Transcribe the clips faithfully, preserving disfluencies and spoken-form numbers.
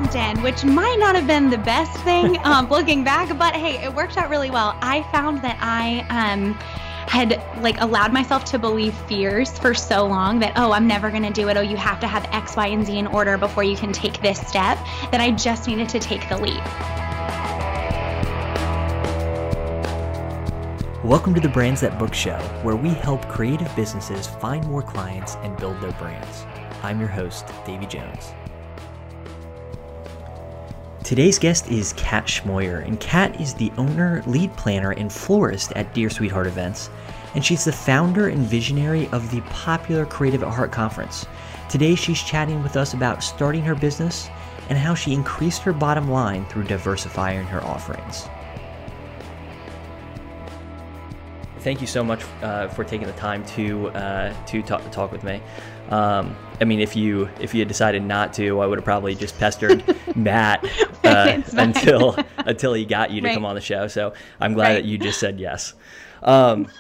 LinkedIn, which might not have been the best thing um, looking back, but hey, it worked out really well. I found that I um, had like allowed myself to believe fears for so long that, oh, I'm never going to do it. Oh, you have to have X, Y, and Z in order before you can take this step, that I just needed to take the leap. Welcome to the Brands That Book Show, where we help creative businesses find more clients and build their brands. I'm your host, Davey Jones. Today's guest is Kat Schmoyer, and Kat is the owner, lead planner, and florist at Dear Sweetheart Events, and she's the founder and visionary of the popular Creative at Heart conference. Today, she's chatting with us about starting her business and how she increased her bottom line through diversifying her offerings. Thank you so much uh, for taking the time to uh, to talk, talk with me. Um, I mean, if you if you had decided not to, I would have probably just pestered Matt uh, until until he got you to right. come on the show. So I'm glad right. that you just said yes. Um,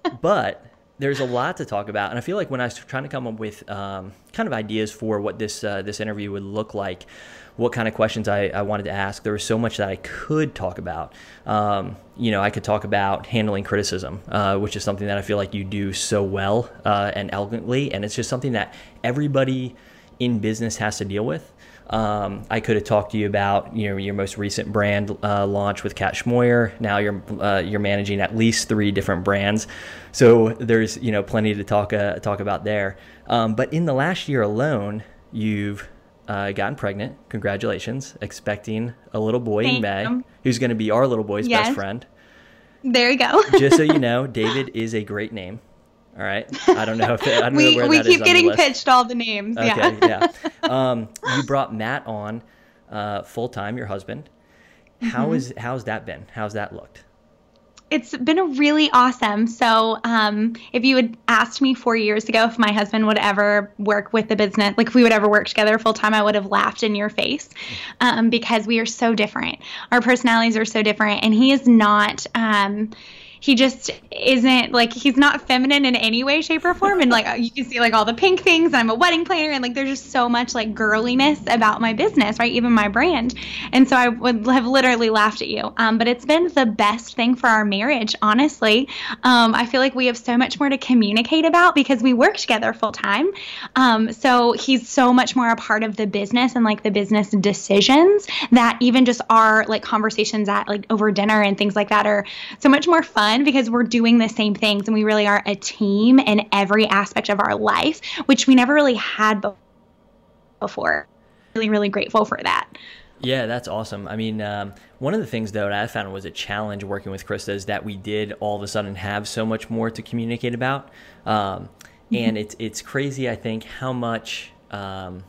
but there's a lot to talk about, and I feel like when I was trying to come up with um, kind of ideas for what this uh, this interview would look like, what kind of questions I, I wanted to ask, there was so much that I could talk about. Um, you know, I could talk about handling criticism, uh, which is something that I feel like you do so well uh, and elegantly, and it's just something that everybody in business has to deal with. Um, I could have talked to you about, you know, your most recent brand uh, launch with Kat Schmoyer. Now you're uh, you're managing at least three different brands, so there's you know plenty to talk uh, talk about there. Um, but in the last year alone, you've uh, gotten pregnant. Congratulations! Expecting a little boy Thank in May, you. who's going to be our little boy's yes. best friend. There you go. Just so you know, David is a great name. All right. I don't know if it, I don't we know where we that keep is getting on the list. pitched all the names. Okay, yeah. yeah. Um, you brought Matt on uh, full time, your husband. How Mm-hmm. is how's that been? How's that looked? It's been a really awesome. So um, if you had asked me four years ago if my husband would ever work with the business, like if we would ever work together full time, I would have laughed in your face um, because we are so different. Our personalities are so different, and he is not. Um, He just isn't like, he's not feminine in any way, shape, or form. And like, you can see like all the pink things. I'm a wedding planner, and like, there's just so much like girliness about my business, right? Even my brand. And so I would have literally laughed at you. Um, but it's been the best thing for our marriage, honestly. Um, I feel like we have so much more to communicate about because we work together full time. Um, so he's so much more a part of the business and like the business decisions that even just our like conversations at like over dinner and things like that are so much more fun, because we're doing the same things and we really are a team in every aspect of our life, which we never really had before. Really, really grateful for that. Yeah, that's awesome. I mean, um, one of the things, though, that I found was a challenge working with Krista is that we did all of a sudden have so much more to communicate about. Um, and it's it's crazy, I think, how much, um,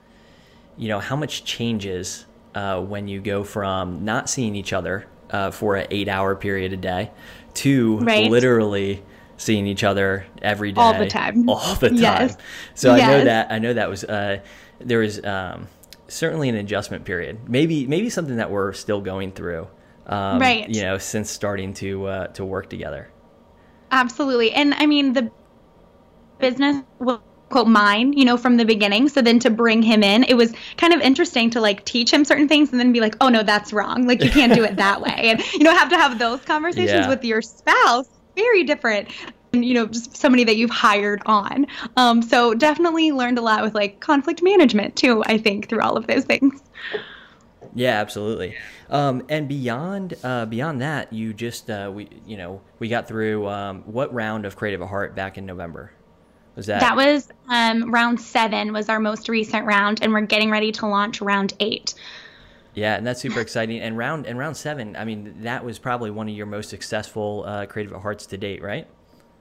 you know, how much changes uh, when you go from not seeing each other uh, for an eight-hour period a day to right. literally seeing each other every day, all the time, all the time. Yes. So yes. I know that I know that was uh, there was um, certainly an adjustment period. Maybe maybe something that we're still going through, um, right? You know, since starting to uh, to work together. Absolutely, and I mean the business will quote mine, you know, from the beginning. So then to bring him in, it was kind of interesting to like teach him certain things and then be like, oh no, that's wrong. Like you can't do it that way. And you know, have to have those conversations yeah. with your spouse. Very different. And, you know, just somebody that you've hired on. Um, so definitely learned a lot with like conflict management too, I think, through all of those things. Yeah, absolutely. Um, and beyond uh, beyond that, you just uh, we you know we got through um, what round of Creative at Heart back in November? Was that? That was um, round seven was our most recent round, and we're getting ready to launch round eight. Yeah, and that's super exciting. And round and round seven, I mean, that was probably one of your most successful uh, Creative at Hearts to date, right?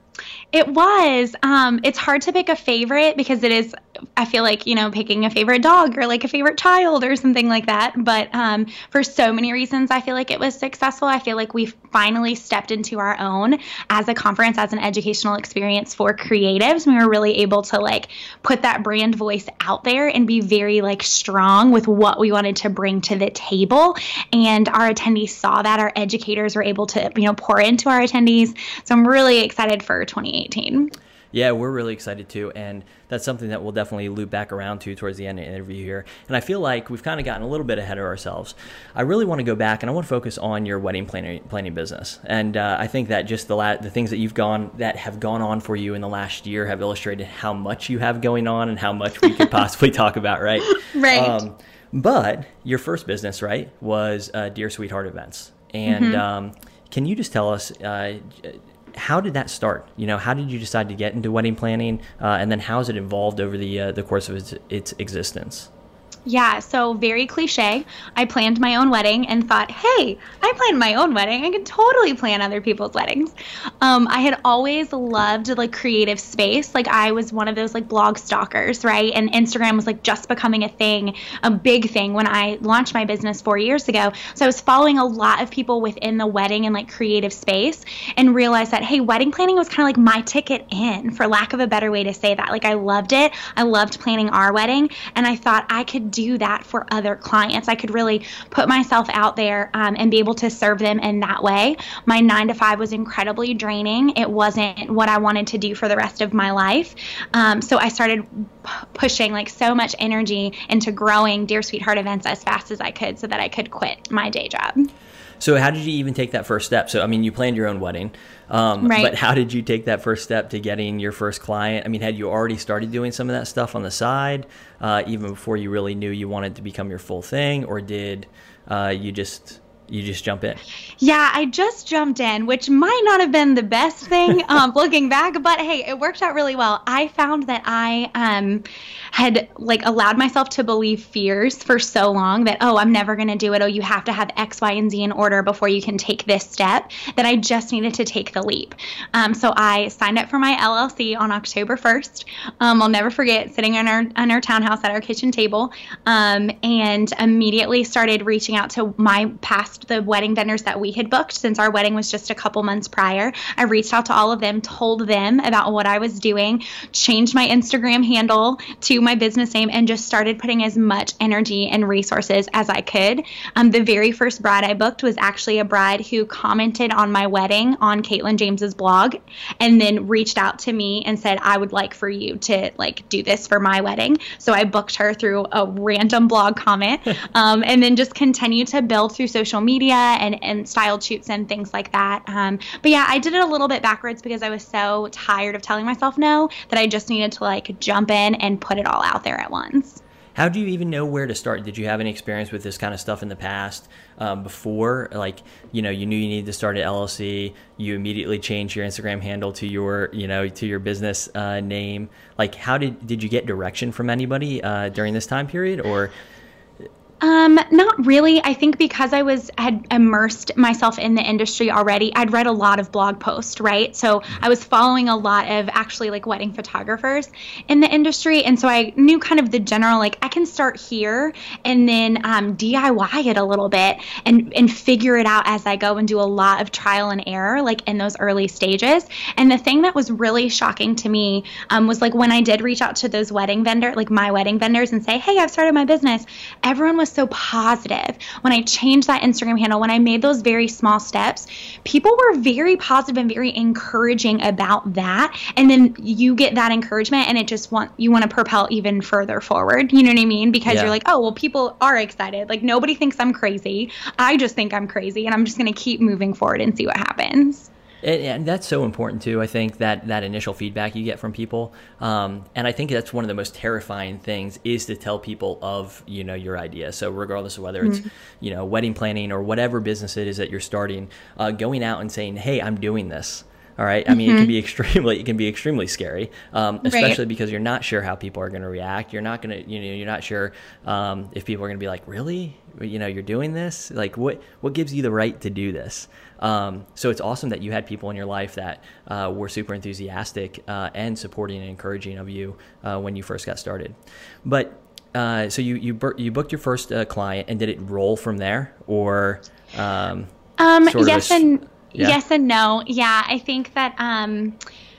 It was. Um, it's hard to pick a favorite because it is, I feel like, you know, picking a favorite dog or like a favorite child or something like that. But um, for so many reasons, I feel like it was successful. I feel like we finally stepped into our own as a conference, as an educational experience for creatives. We were really able to like put that brand voice out there and be very like strong with what we wanted to bring to the table. And our attendees saw that. Our educators were able to, you know, pour into our attendees. So I'm really excited for twenty eighteen. Yeah, we're really excited too. And that's something that we'll definitely loop back around to towards the end of the interview here. And I feel like we've kind of gotten a little bit ahead of ourselves. I really want to go back and I want to focus on your wedding planning, planning business. And uh, I think that just the la- the things that you've gone, that have gone on for you in the last year have illustrated how much you have going on and how much we could possibly talk about, right? Right. Um, but your first business, right, was uh, Dear Sweetheart Events. And mm-hmm. um, can you just tell us, uh, how did that start? You know, how did you decide to get into wedding planning? Uh, and then how has it evolved over the uh, the course of its, its existence? Yeah, so very cliche. I planned my own wedding and thought, hey, I planned my own wedding. I can totally plan other people's weddings. Um, I had always loved like creative space. Like I was one of those like blog stalkers, right? And Instagram was like just becoming a thing, a big thing when I launched my business four years ago. So I was following a lot of people within the wedding and like creative space and realized that, hey, wedding planning was kind of like my ticket in, for lack of a better way to say that. Like I loved it. I loved planning our wedding. And I thought I could do that for other clients. I could really put myself out there um, and be able to serve them in that way. My nine to five was incredibly draining. It wasn't what I wanted to do for the rest of my life. Um, so I started p- pushing like so much energy into growing Dear Sweetheart Events as fast as I could so that I could quit my day job. So how did you even take that first step? So, I mean, you planned your own wedding, um, right. but how did you take that first step to getting your first client? I mean, had you already started doing some of that stuff on the side, uh, even before you really knew you wanted to become your full thing, or did uh, you just... You just jump in? Yeah, I just jumped in, which might not have been the best thing um, looking back, but hey, it worked out really well. I found that I um, had like allowed myself to believe fears for so long that, oh, I'm never going to do it. Oh, you have to have X, Y, and Z in order before you can take this step, that I just needed to take the leap. Um, so I signed up for my L L C on October first. Um, I'll never forget sitting in our, in our townhouse at our kitchen table um, and immediately started reaching out to my past the wedding vendors that we had booked since our wedding was just a couple months prior. I reached out to all of them, told them about what I was doing, changed my Instagram handle to my business name, and just started putting as much energy and resources as I could. Um, the very first bride I booked was actually a bride who commented on my wedding on Caitlin James's blog and then reached out to me and said, I would like for you to like do this for my wedding. So I booked her through a random blog comment um, and then just continued to build through social media and, and styled shoots and things like that. Um, but yeah, I did it a little bit backwards because I was so tired of telling myself no that I just needed to like jump in and put it all out there at once. How do you even know where to start? Did you have any experience with this kind of stuff in the past um, before? Like, you know, you knew you needed to start an L L C. You immediately changed your Instagram handle to your, you know, to your business uh, name. Like, how did did you get direction from anybody uh, during this time period, or? Um, not really. I think because I was had immersed myself in the industry already, I'd read a lot of blog posts, right? So I was following a lot of actually like wedding photographers in the industry. And so I knew kind of the general, like I can start here and then um, D I Y it a little bit and, and figure it out as I go and do a lot of trial and error, like in those early stages. And the thing that was really shocking to me um, was like when I did reach out to those wedding vendor, like my wedding vendors and say, hey, I've started my business. Everyone was so positive. When I changed that Instagram handle, when I made those very small steps, people were very positive and very encouraging about that. And then you get that encouragement and it just want, you want to propel even further forward. You know what I mean? Because yeah. You're like, oh, well, people are excited. Like nobody thinks I'm crazy. I just think I'm crazy and I'm just going to keep moving forward and see what happens. And, and that's so important too. I think that that initial feedback you get from people, um, and I think that's one of the most terrifying things is to tell people of you know your idea. So regardless of whether it's mm-hmm. you know wedding planning or whatever business it is that you're starting, uh, going out and saying, "Hey, I'm doing this." All right. I mean, mm-hmm. it can be extremely, it can be extremely scary, um, especially right. because you're not sure how people are going to react. You're not going to, you know, you're not sure um, if people are going to be like, really, you know, you're doing this. Like, what, what gives you the right to do this? Um, so it's awesome that you had people in your life that uh, were super enthusiastic uh, and supporting and encouraging of you uh, when you first got started. But uh, so you you bur- you booked your first uh, client, and did it roll from there, or um, um, sort yes of a, and. Yeah. Yes and no. Yeah, I think that um,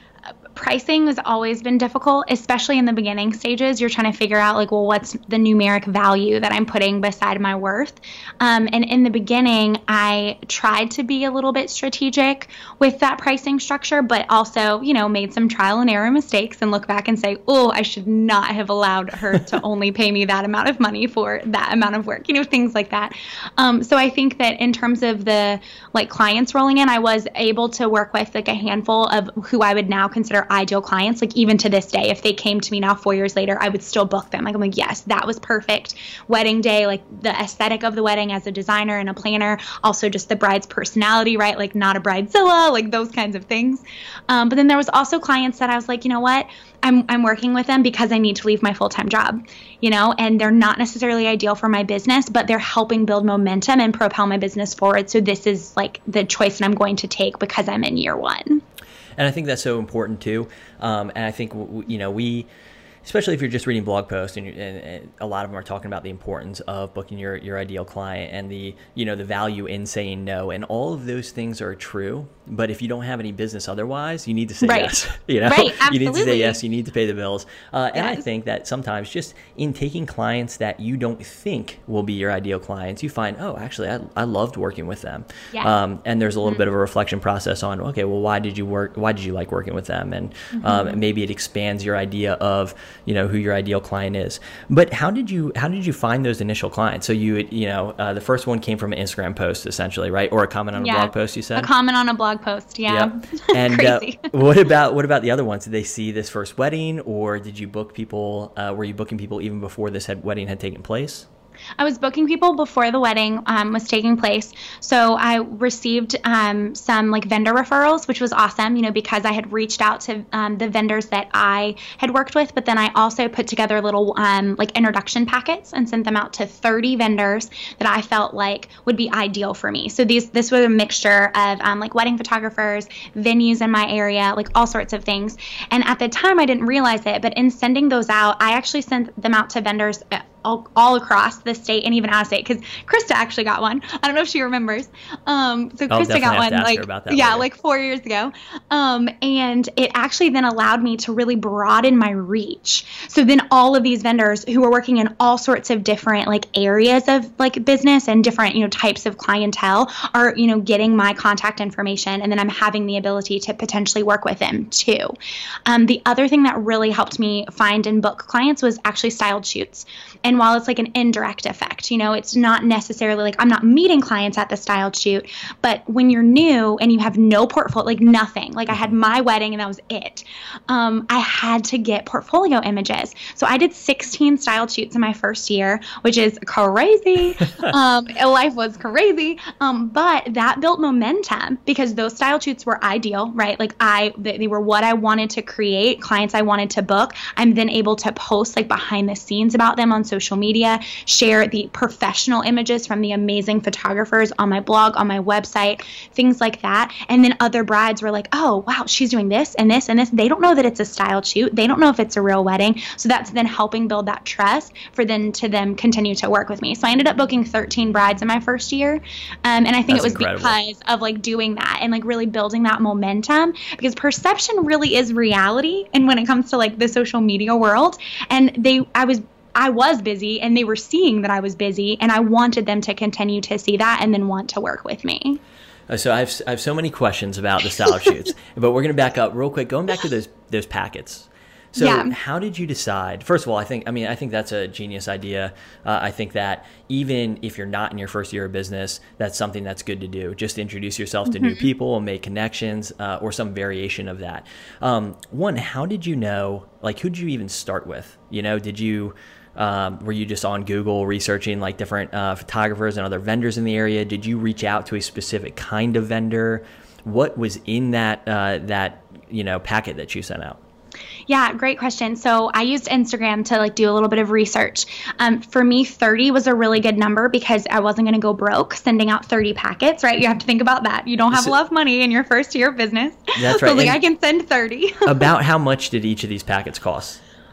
pricing has always been difficult, especially in the beginning stages. You're trying to figure out like, well, what's the numeric value that I'm putting beside my worth? Um, and in the beginning, I tried to be a little bit strategic with that pricing structure, but also, you know, made some trial and error mistakes and look back and say, oh, I should not have allowed her to only pay me that amount of money for that amount of work, you know, things like that. Um, so I think that in terms of the like clients rolling in, I was able to work with like a handful of who I would now consider ideal clients. Like even to this day, if they came to me now four years later, I would still book them. Like I'm like, yes, that was perfect. Wedding day, like the aesthetic of the wedding as a designer and a planner, also just the bride's personality, right? Like not a bridezilla, like those kinds of things. Um, but then there was also clients that I was like, you know what? I'm I'm working with them because I need to leave my full-time job, you know, and they're not necessarily ideal for my business, but they're helping build momentum and propel my business forward. So this is like the choice that I'm going to take because I'm in year one. And I think that's so important too. Um, and I think, you know, we, especially if you're just reading blog posts and, and, and a lot of them are talking about the importance of booking your, your ideal client and the, you know, the value in saying no, and all of those things are true. But if you don't have any business otherwise, you need to say right. yes. You know, right, you need to say yes. You need to pay the bills. Uh, and yes. I think that sometimes just in taking clients that you don't think will be your ideal clients, you find, oh, actually, I, I loved working with them. Yes. Um, and there's a little mm-hmm. bit of a reflection process on, okay, well, why did you work? Why did you like working with them? And mm-hmm. um, maybe it expands your idea of, you know, who your ideal client is. But how did you how did you find those initial clients? So you you know, uh, the first one came from an Instagram post essentially, right? Or a comment on yeah. a blog post, you said? A comment on a blog post, yeah. Yep. And uh, what about what about the other ones? Did they see this first wedding, or did you book people? Uh, were you booking people even before this had, wedding had taken place? I was booking people before the wedding um, was taking place. So I received um, some like vendor referrals, which was awesome, you know, because I had reached out to um, the vendors that I had worked with. But then I also put together little um, like introduction packets and sent them out to thirty vendors that I felt like would be ideal for me. So these this was a mixture of um, like wedding photographers, venues in my area, like all sorts of things. And at the time I didn't realize it, but in sending those out, I actually sent them out to vendors all, all across the state and even out of state, because Krista actually got one. I don't know if she remembers. Um, so I'll Krista got one like yeah, later. like four years ago. Um, and it actually then allowed me to really broaden my reach. So then all of these vendors who are working in all sorts of different like areas of like business and different, you know, types of clientele are, you know, getting my contact information, and then I'm having the ability to potentially work with them too. Um, the other thing that really helped me find and book clients was actually styled shoots. And while it's like an indirect effect, you know, it's not necessarily like I'm not meeting clients at the styled shoot, but when you're new and you have no portfolio, like nothing, like I had my wedding and that was it. Um, I had to get portfolio images. So I did sixteen styled shoots in my first year, which is crazy. um, life was crazy. Um, but that built momentum because those styled shoots were ideal, right? Like I, they, they were what I wanted to create, clients I wanted to book. I'm then able to post like behind the scenes about them on social media, share the professional images from the amazing photographers on my blog, on my website, things like that. And then other brides were like, oh, wow, she's doing this and this and this. They don't know that it's a styled shoot. They don't know if it's a real wedding. So that's then helping build that trust for them to then continue to work with me. So I ended up booking thirteen brides in my first year. Um, and I think that's it was incredible. Because of like doing that and like really building that momentum, because perception really is reality. And when it comes to like the social media world, and they, I was I was busy and they were seeing that I was busy, and I wanted them to continue to see that and then want to work with me. So I have, I have so many questions about the style shoots, but we're going to back up real quick, going back to those those packets. So yeah. How did you decide? First of all, I think, I mean, I think that's a genius idea. Uh, I think that even if you're not in your first year of business, that's something that's good to do. Just introduce yourself to mm-hmm. new people and make connections, uh, or some variation of that. Um, one, how did you know, like, who did you even start with? You know, did you, um, were you just on Google researching like different uh, photographers and other vendors in the area? Did you reach out to a specific kind of vendor? What was in that, uh, that, you know, packet that you sent out? Yeah, great question. So I used Instagram to like do a little bit of research. Um, for me, thirty was a really good number because I wasn't going to go broke sending out thirty packets, right? You have to think about that. You don't have so, a lot of money in your first year of business. That's right. So like I can send thirty. About how much did each of these packets cost? Um,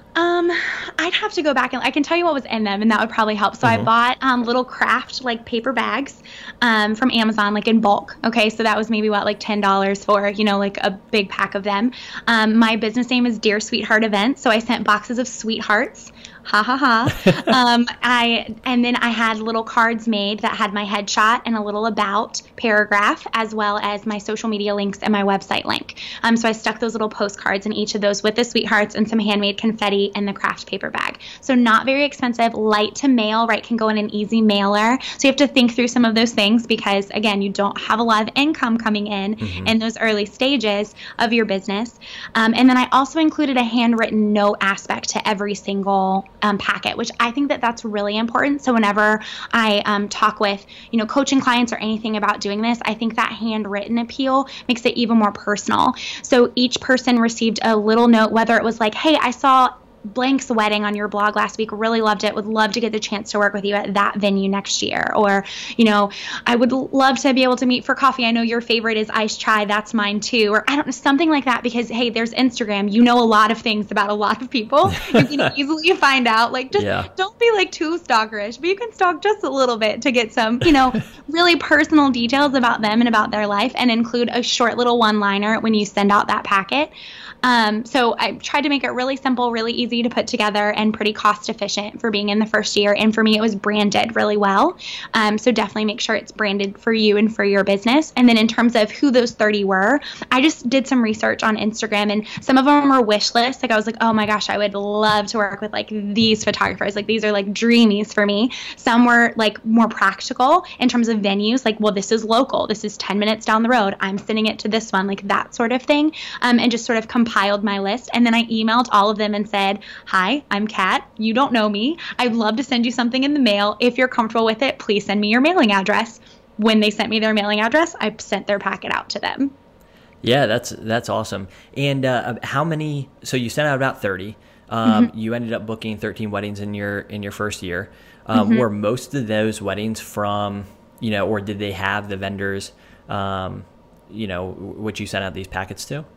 Um, I'd have to go back and I can tell you what was in them, and that would probably help. So mm-hmm. I bought um, little craft like paper bags um, from Amazon, like in bulk. Okay, so that was maybe what like ten dollars for, you know, like a big pack of them. Um, my business name is Dear Sweetheart Events, so I sent boxes of sweethearts. Ha ha ha. um, I and then I had little cards made that had my headshot and a little about paragraph, as well as my social media links and my website link. Um, so I stuck those little postcards in each of those with the sweethearts and some handmade confetti in the craft paper bag. So not very expensive, light to mail, right? Can go in an easy mailer. So you have to think through some of those things because, again, you don't have a lot of income coming in mm-hmm. in those early stages of your business. Um, and then I also included a handwritten note aspect to every single Um, packet, which I think that that's really important. So whenever I um, talk with, you know, coaching clients or anything about doing this, I think that handwritten appeal makes it even more personal. So each person received a little note, whether it was like, hey, I saw Blank's wedding on your blog last week, really loved it, would love to get the chance to work with you at that venue next year. Or, you know, I would love to be able to meet for coffee. I know your favorite is iced chai. That's mine too. Or I don't know, something like that, because, hey, there's Instagram. You know a lot of things about a lot of people. You can easily find out. Like, just yeah. don't be like too stalkerish, but you can stalk just a little bit to get some, you know, really personal details about them and about their life, and include a short little one-liner when you send out that packet. Um, so I tried to make it really simple, really easy to put together, and pretty cost efficient for being in the first year. And for me, it was branded really well. Um, so definitely make sure it's branded for you and for your business. And then in terms of who those thirty were, I just did some research on Instagram, and some of them were wish lists. Like I was like, oh my gosh, I would love to work with like these photographers. Like these are like dreamies for me. Some were like more practical in terms of venues. Like, well, this is local. This is ten minutes down the road. I'm sending it to this one, like that sort of thing. Um, and just sort of compiled my list. And then I emailed all of them and said, hi, I'm Kat. You don't know me. I'd love to send you something in the mail. If you're comfortable with it, please send me your mailing address. When they sent me their mailing address, I sent their packet out to them. Yeah, that's that's awesome. And uh, how many? So you sent out about thirty. Um, mm-hmm. You ended up booking thirteen weddings in your in your first year. Um, mm-hmm. Were most of those weddings from, you know, or did they have the vendors, um, you know, which you sent out these packets to?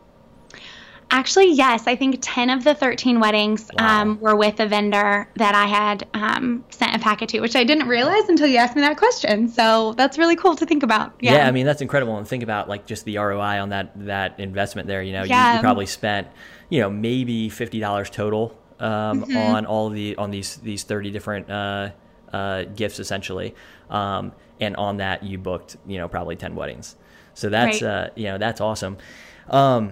Actually, yes. I think ten of the thirteen weddings wow. um, were with a vendor that I had um, sent a packet to, which I didn't realize until you asked me that question. So that's really cool to think about. Yeah, yeah I mean, that's incredible. And think about like just the R O I on that that investment there. You know, yeah. you, you probably spent, you know, maybe fifty dollars total um, mm-hmm. on all the on these these thirty different uh, uh, gifts essentially. Um, and on that, you booked, you know, probably ten weddings. So that's, right. uh, you know, that's awesome. Um,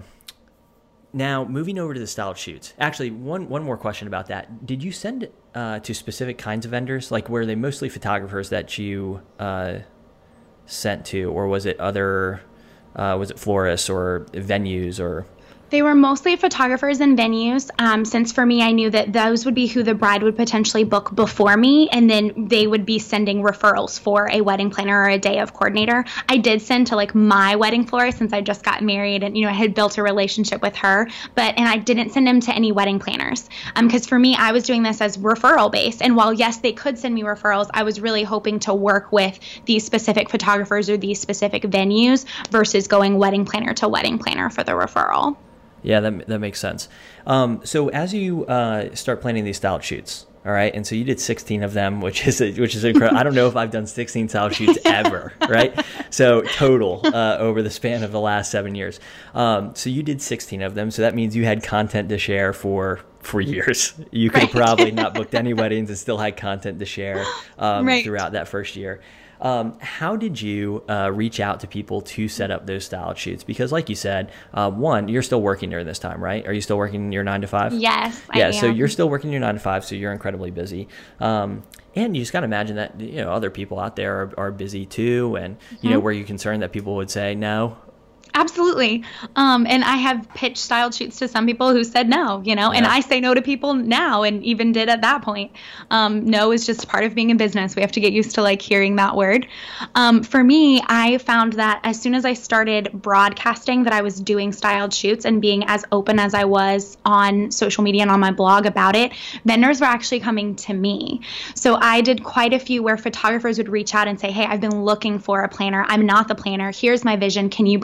Now, moving over to the styled shoots. Actually, one one more question about that. Did you send uh, to specific kinds of vendors? Like, were they mostly photographers that you uh, sent to, or was it other, uh, was it florists or venues or? They were mostly photographers and venues, um, since for me, I knew that those would be who the bride would potentially book before me, and then they would be sending referrals for a wedding planner or a day of coordinator. I did send to like my wedding florist since I just got married and, you know, I had built a relationship with her, but, and I didn't send them to any wedding planners, um, because for me, I was doing this as referral based. And while yes, they could send me referrals, I was really hoping to work with these specific photographers or these specific venues versus going wedding planner to wedding planner for the referral. Yeah, that that makes sense. Um, so as you uh, start planning these styled shoots, all right, and so you did sixteen of them, which is which is incredible. I don't know if I've done sixteen styled shoots ever, right? So total uh, over the span of the last seven years. Um, so you did sixteen of them. So that means you had content to share for for years. You could have right. probably not booked any weddings and still had content to share um, right. throughout that first year. Um, how did you uh, reach out to people to set up those styled shoots? Because like you said, uh, one, you're still working during this time, right? Are you still working your nine to five? Yes, I Yeah, am. so you're still working your nine to five, so you're incredibly busy. Um, and you just got to imagine that, you know, other people out there are, are busy too. And, mm-hmm. you know, were you concerned that people would say no? Absolutely. Um, and I have pitched styled shoots to some people who said no, you know, yeah. and I say no to people now and even did at that point. Um, no is just part of being in business. We have to get used to like hearing that word. Um, for me, I found that as soon as I started broadcasting that I was doing styled shoots and being as open as I was on social media and on my blog about it, vendors were actually coming to me. So I did quite a few where photographers would reach out and say, hey, I've been looking for a planner. I'm not the planner. Here's my vision. Can you bring it to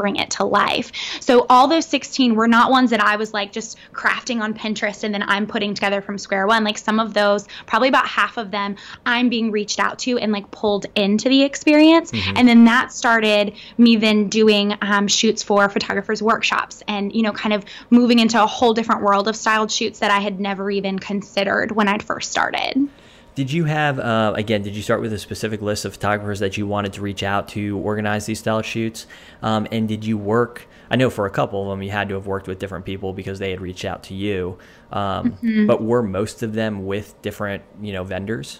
to life. So all those sixteen were not ones that I was like just crafting on Pinterest and then I'm putting together from square one. Like some of those, probably about half of them, I'm being reached out to and like pulled into the experience. Mm-hmm. And then that started me then doing um, shoots for photographers workshops and, you know, kind of moving into a whole different world of styled shoots that I had never even considered when I'd first started. Did you have, uh, again, did you start with a specific list of photographers that you wanted to reach out to organize these style shoots? Um, and did you work, I know for a couple of them you had to have worked with different people because they had reached out to you, um, mm-hmm. but were most of them with different, you know, vendors?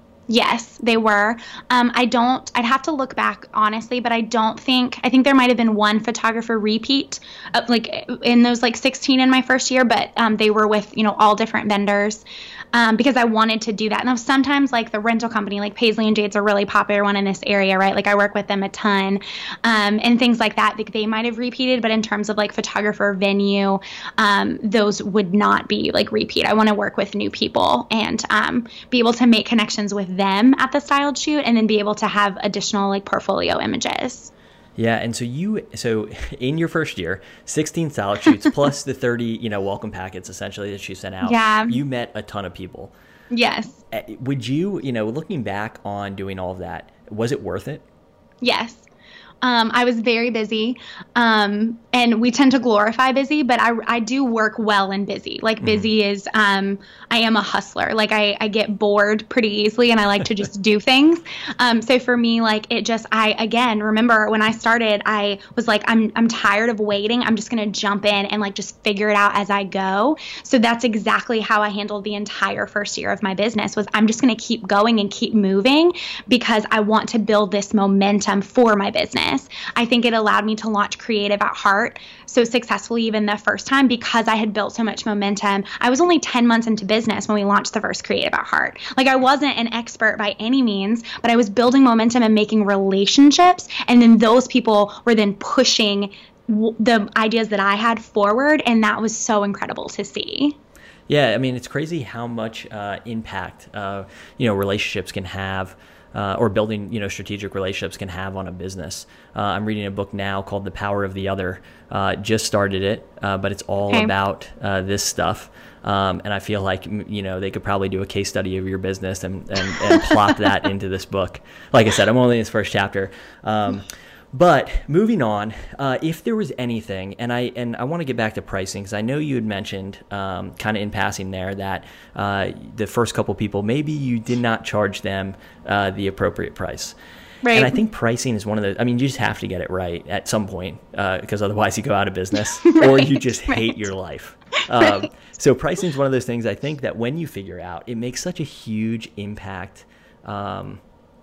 Yes, they were. Um, I don't, I'd have to look back honestly, but I don't think, I think there might've been one photographer repeat uh, like in those like sixteen in my first year, but um, they were with, you know, all different vendors. Um, because I wanted to do that. Now, sometimes like the rental company, like Paisley and Jade's a really popular one in this area, right? Like I work with them a ton, um, and things like that. Like they might have repeated, but in terms of like photographer, venue, um, those would not be like repeat. I want to work with new people and um, be able to make connections with them at the styled shoot, and then be able to have additional like portfolio images. Yeah, and so you, so in your first year, sixteen style shoots plus the thirty, you know, welcome packets essentially that you sent out. Yeah. You met a ton of people. Yes. Would you, you know, looking back on doing all of that, was it worth it? Yes. Um, I was very busy, um, and we tend to glorify busy, but I, I do work well in busy. Like mm-hmm. busy is, um, I am a hustler. Like I, I get bored pretty easily and I like to just do things. Um, so for me, like it just, I, again, remember when I started, I was like, I'm, I'm tired of waiting. I'm just going to jump in and like just figure it out as I go. So that's exactly how I handled the entire first year of my business. Was I'm just going to keep going and keep moving because I want to build this momentum for my business. I think it allowed me to launch Creative at Heart so successfully even the first time because I had built so much momentum. I was only ten months into business when we launched the first Creative at Heart. Like I wasn't an expert by any means, but I was building momentum and making relationships. And then those people were then pushing w- the ideas that I had forward. And that was so incredible to see. Yeah, I mean, it's crazy how much uh, impact, uh, you know, relationships can have. Uh, or building, you know, strategic relationships can have on a business. Uh, I'm reading a book now called The Power of the Other. Uh, just started it, uh, but it's all okay. about uh, this stuff. Um, and I feel like, you know, they could probably do a case study of your business and, and, and plop that into this book. Like I said, I'm only in its first chapter. Um, But moving on, uh, if there was anything, and I and I want to get back to pricing because I know you had mentioned um, kind of in passing there that uh, the first couple people, maybe you did not charge them uh, the appropriate price. Right. And I think pricing is one of the, I mean, you just have to get it right at some point because uh, otherwise you go out of business right, or you just right. hate your life. Um, right. So pricing is one of those things I think that when you figure out, it makes such a huge impact um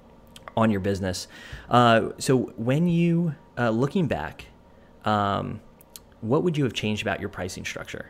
on your business. Uh, so when you, uh, looking back, um, what would you have changed about your pricing structure?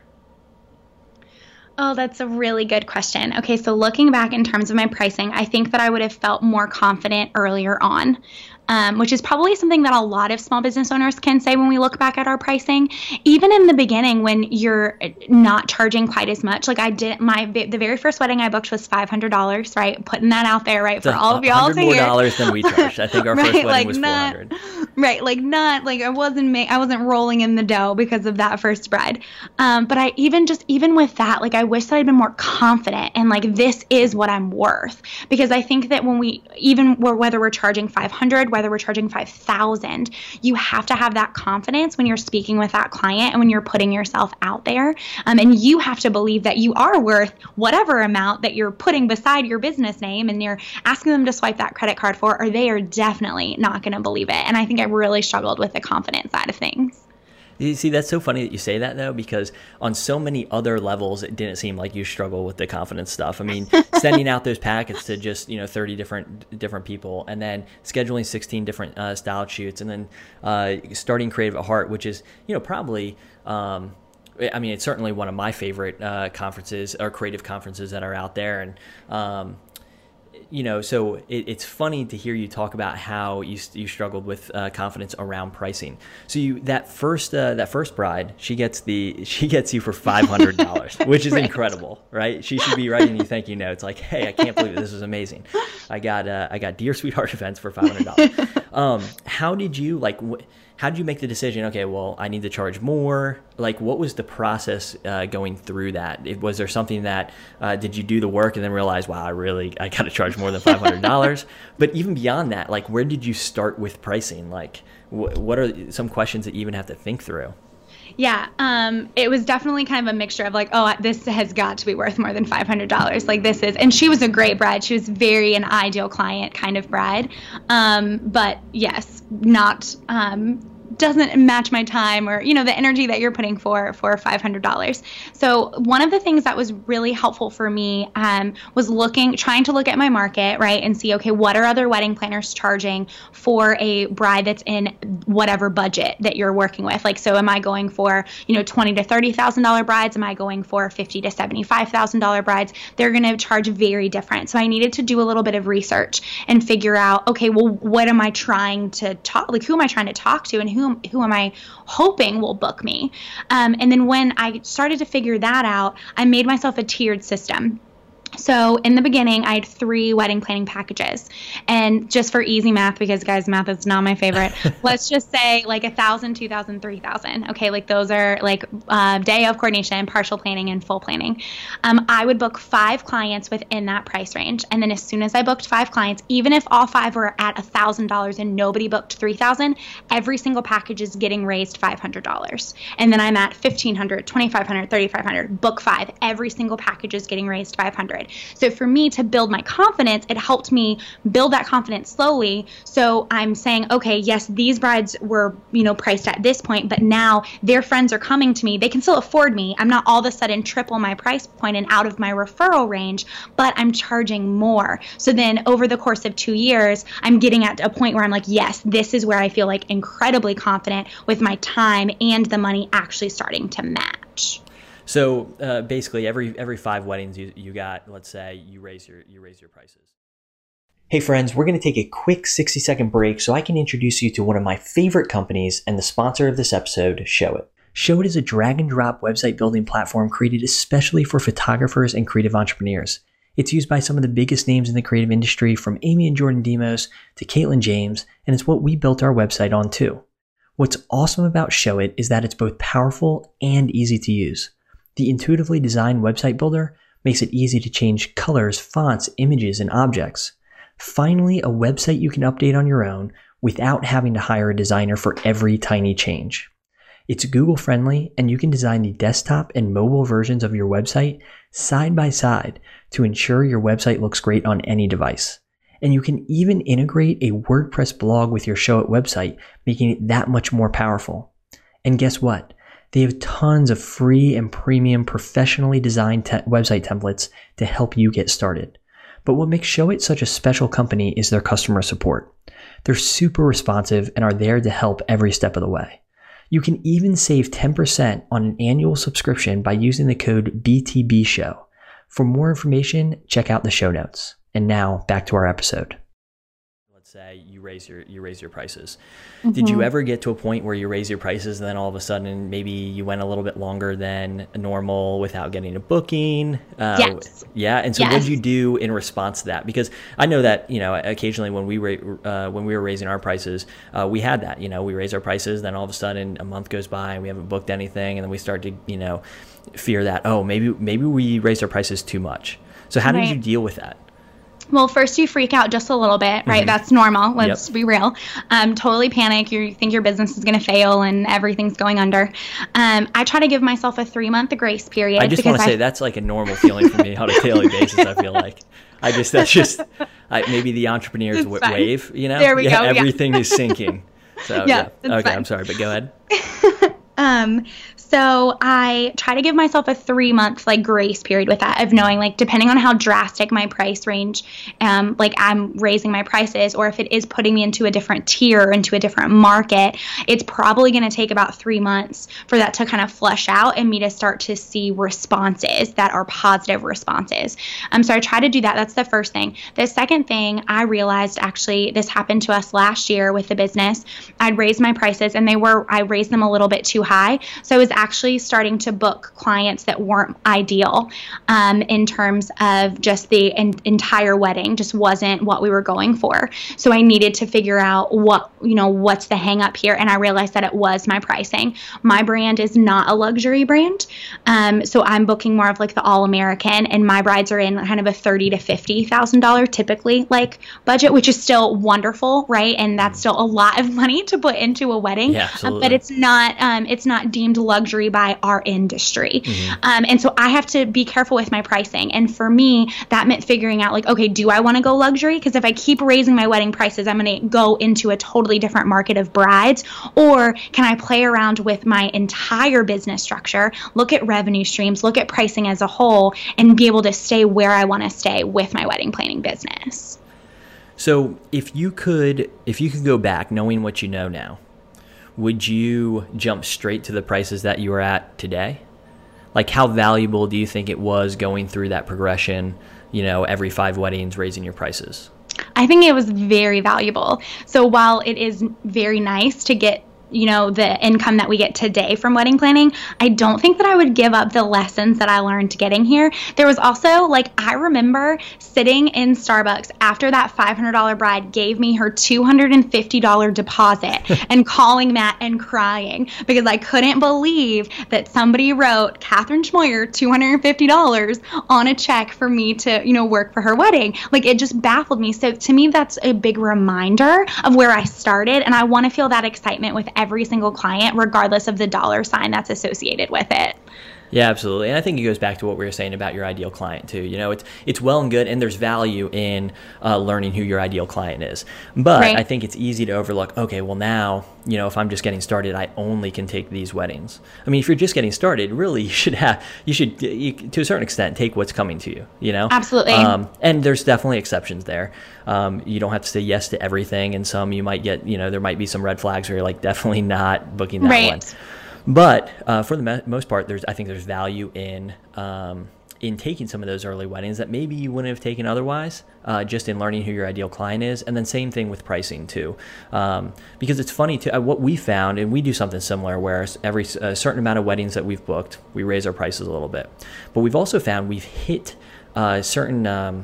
Oh, that's a really good question. Okay, so looking back in terms of my pricing, I think that I would have felt more confident earlier on. Um, which is probably something that a lot of small business owners can say when we look back at our pricing. Even in the beginning when you're not charging quite as much, like I did, my the very first wedding I booked was five hundred dollars, right? Putting that out there, right, for all of y'all to hear. one hundred more dollars than we charged. I think our right, first wedding like was not, four hundred. Right, like not, like I wasn't, ma- I wasn't rolling in the dough because of that first bride. Um, but I even just, even with that, like I wish that I'd been more confident and like this is what I'm worth. Because I think that when we, even whether we're charging five hundred, whether we're charging five thousand, you have to have that confidence when you're speaking with that client and when you're putting yourself out there. Um, and you have to believe that you are worth whatever amount that you're putting beside your business name and you're asking them to swipe that credit card for, or they are definitely not going to believe it. And I think I really struggled with the confidence side of things. You see, that's so funny that you say that, though, because on so many other levels, it didn't seem like you struggle with the confidence stuff. I mean, sending out those packets to just, you know, thirty different different people and then scheduling sixteen different uh, style shoots and then uh, starting Creative at Heart, which is, you know, probably, um, I mean, it's certainly one of my favorite uh, conferences or creative conferences that are out there. And, um, you know, so it, it's funny to hear you talk about how you you struggled with uh, confidence around pricing. So you that first uh, that first bride, she gets the she gets you for five hundred dollars, which is right. incredible, right? She should be writing you thank you notes like, hey, I can't believe it. This was amazing. I got uh, I got Dear Sweetheart events for five hundred dollars. um, how did you like? Wh- how did you make the decision? Okay, well, I need to charge more. Like, what was the process uh, going through that? It, was there something that, uh, did you do the work and then realize, wow, I really, I got to charge more than five hundred dollars? But even beyond that, like, where did you start with pricing? Like, wh- what are some questions that you even have to think through? Yeah, um, it was definitely kind of a mixture of like, oh, this has got to be worth more than five hundred dollars. Like this is, and she was a great bride. She was very an ideal client kind of bride. Um, but yes, not, um, doesn't match my time or, you know, the energy that you're putting for, for five hundred dollars. So one of the things that was really helpful for me, um, was looking, trying to look at my market, right. And see, okay, what are other wedding planners charging for a bride that's in whatever budget that you're working with? Like, so am I going for, you know, twenty to thirty thousand dollars brides? Am I going for fifty to seventy-five thousand dollars brides? They're going to charge very different. So I needed to do a little bit of research and figure out, okay, well, what am I trying to talk, like, who am I trying to talk to and who Who, who am I hoping will book me? Um, and then when I started to figure that out, I made myself a tiered system. So in the beginning, I had three wedding planning packages. And just for easy math, because guys, math is not my favorite, let's just say like a thousand, two thousand, three thousand. Okay, like those are like uh, day of coordination, partial planning, and full planning. Um, I would book five clients within that price range. And then as soon as I booked five clients, even if all five were at a thousand dollars and nobody booked three thousand, every single package is getting raised five hundred dollars. And then I'm at fifteen hundred, twenty-five hundred, thirty-five hundred, book five. Every single package is getting raised five hundred. So for me to build my confidence, it helped me build that confidence slowly. So I'm saying, okay, yes, these brides were, you know, priced at this point, but now their friends are coming to me. They can still afford me. I'm not all of a sudden triple my price point and out of my referral range, but I'm charging more. So then over the course of two years, I'm getting at a point where I'm like, yes, this is where I feel like incredibly confident with my time and the money actually starting to match. So uh, basically, every every five weddings you, you got, let's say, you raise your you raise your prices. Hey friends, we're going to take a quick sixty second break so I can introduce you to one of my favorite companies and the sponsor of this episode, Showit. Showit is a drag and drop website building platform created especially for photographers and creative entrepreneurs. It's used by some of the biggest names in the creative industry, from Amy and Jordan Demos to Caitlin James, and it's what we built our website on too. What's awesome about Showit is that it's both powerful and easy to use. The intuitively designed website builder makes it easy to change colors, fonts, images, and objects. Finally, a website you can update on your own without having to hire a designer for every tiny change. It's Google friendly, and you can design the desktop and mobile versions of your website side by side to ensure your website looks great on any device. And you can even integrate a WordPress blog with your Showit website, making it that much more powerful. And guess what? They have tons of free and premium professionally designed te- website templates to help you get started. But what makes Showit such a special company is their customer support. They're super responsive and are there to help every step of the way. You can even save ten percent on an annual subscription by using the code B T B show. For more information, check out the show notes. And now back to our episode. Say you raise your you raise your prices. Mm-hmm. Did you ever get to a point where you raise your prices and then all of a sudden maybe you went a little bit longer than normal without getting a booking? Uh, yes. Yeah. And so yes. what did you do in response to that? Because I know that, you know, occasionally when we ra- uh, when we were raising our prices, uh, we had that, you know, we raise our prices, then all of a sudden a month goes by and we haven't booked anything, and then we start to, you know, fear that, oh, maybe maybe we raised our prices too much. So how right. did you deal with that? Well, first you freak out just a little bit, right? Mm-hmm. That's normal. Let's yep. be real. Um, totally panic. You think your business is going to fail and everything's going under. Um, I try to give myself a three month grace period. I just want to say that's like a normal feeling for me on a daily basis. I feel like I just, that's just I, maybe the entrepreneur's w- wave, you know, there we yeah, go. Everything yeah. is sinking. So yeah. yeah. Okay. Fine. I'm sorry, but go ahead. Um, so I try to give myself a three month like grace period with that, of knowing like, depending on how drastic my price range, um, like I'm raising my prices, or if it is putting me into a different tier, into a different market, it's probably going to take about three months for that to kind of flush out and me to start to see responses that are positive responses. Um, so I try to do that. That's the first thing. The second thing I realized, actually, this happened to us last year with the business. I'd raised my prices and they were, I raised them a little bit too high. So I was actually starting to book clients that weren't ideal um, in terms of just the en- entire wedding just wasn't what we were going for. So I needed to figure out what, you know, what's the hang up here. And I realized that it was my pricing. My brand is not a luxury brand. Um, so I'm booking more of like the all-American, and my brides are in kind of a thirty to fifty thousand dollars typically like budget, which is still wonderful, right? And that's still a lot of money to put into a wedding. Yeah, um, but it's not um, it's not deemed luxury by our industry. Mm-hmm. Um, and so I have to be careful with my pricing. And for me, that meant figuring out like, okay, do I want to go luxury? Because if I keep raising my wedding prices, I'm going to go into a totally different market of brides. Or can I play around with my entire business structure, look at revenue streams, look at pricing as a whole, and be able to stay where I want to stay with my wedding planning business? So if you could, if you could go back knowing what you know now, would you jump straight to the prices that you are at today? Like, how valuable do you think it was going through that progression, you know, every five weddings, raising your prices? I think it was very valuable. So while it is very nice to get, you know, the income that we get today from wedding planning, I don't think that I would give up the lessons that I learned getting here. There was also, like, I remember sitting in Starbucks after that five hundred dollars bride gave me her two hundred fifty dollars deposit and calling Matt and crying because I couldn't believe that somebody wrote Catherine Schmoyer two hundred fifty dollars on a check for me to, you know, work for her wedding. Like, it just baffled me. So to me, that's a big reminder of where I started, and I want to feel that excitement with every single client, regardless of the dollar sign that's associated with it. Yeah, absolutely. And I think it goes back to what we were saying about your ideal client too. You know, it's it's well and good, and there's value in uh, learning who your ideal client is. But right. I think it's easy to overlook, okay, well now, you know, if I'm just getting started, I only can take these weddings. I mean, if you're just getting started, really you should have, you should, you, to a certain extent, take what's coming to you, you know? Absolutely. Um, and there's definitely exceptions there. Um, you don't have to say yes to everything, and some you might get, you know, there might be some red flags where you're like, definitely not booking that right. one. But uh, for the me- most part, there's I think there's value in um, in taking some of those early weddings that maybe you wouldn't have taken otherwise, uh, just in learning who your ideal client is. And then same thing with pricing too, um, because it's funny too. Uh, what we found, and we do something similar, where every a certain amount of weddings that we've booked, we raise our prices a little bit. But we've also found we've hit uh, certain um,